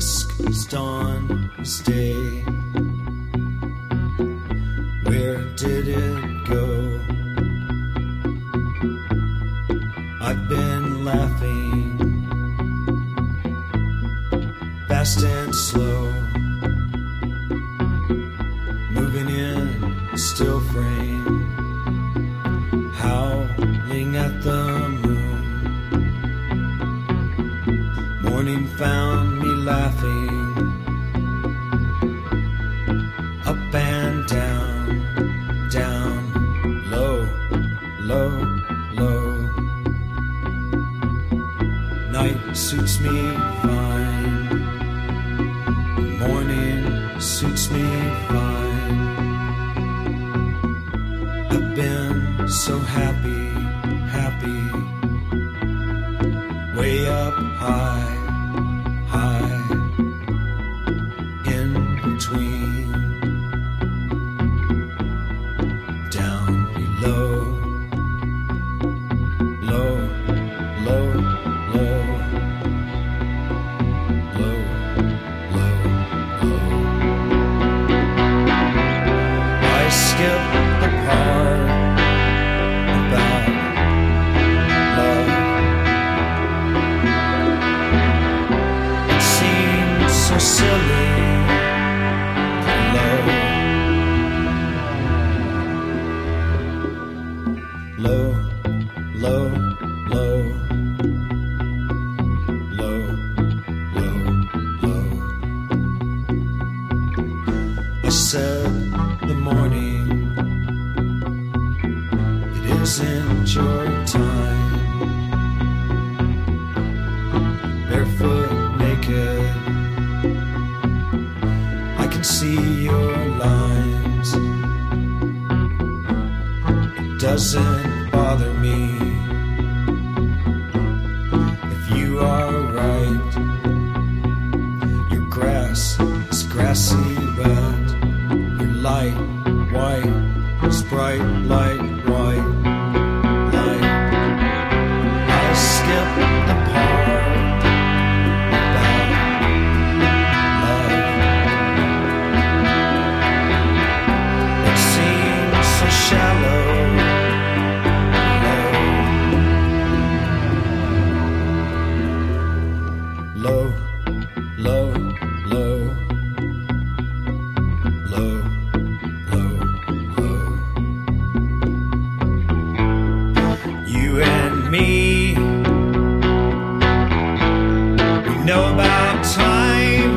dusk is dawn is day. Where did it go? I've been laughing fast and slow, moving in a still frame, howling at the moon. Morning found me laughing up and down, down, low, low, low. Night suits me fine, morning suits me fine. I've been so happy, happy, way up high, high, in between, down below, low, low, low, low, low, low. I skip the part about love. It seems so silly, low, low, low, low, low, low, low. I said the morning, it isn't your time. Barefoot, naked, I can see your lines. It doesn't bother me if you are right. Your grass is grassy red, your light white is bright light white light. I skip the part about love. It seems so shallow, low, low, low, low, low, low. You and me, we know about time.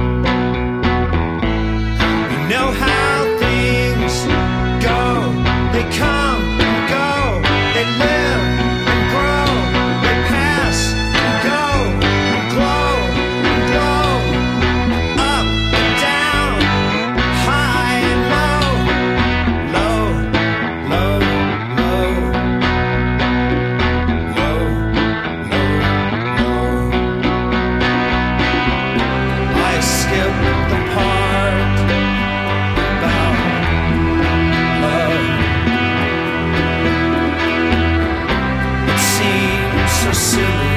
We know how things go. They come and go. They live and grow. They pass and go and glow and glow. Up and down, high and low, low, low, low, low, low, low. I skip the part about love. It seems so silly.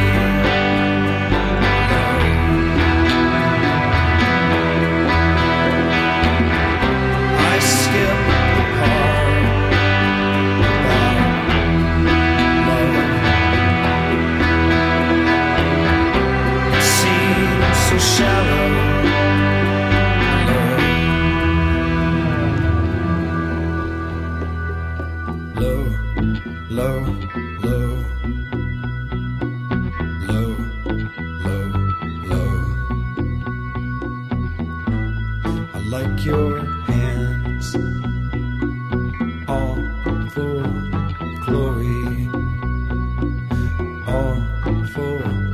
I skip the part about love. It seems so shallow. Low, low, low, low, low, low. I like your hands, all full of glory, all full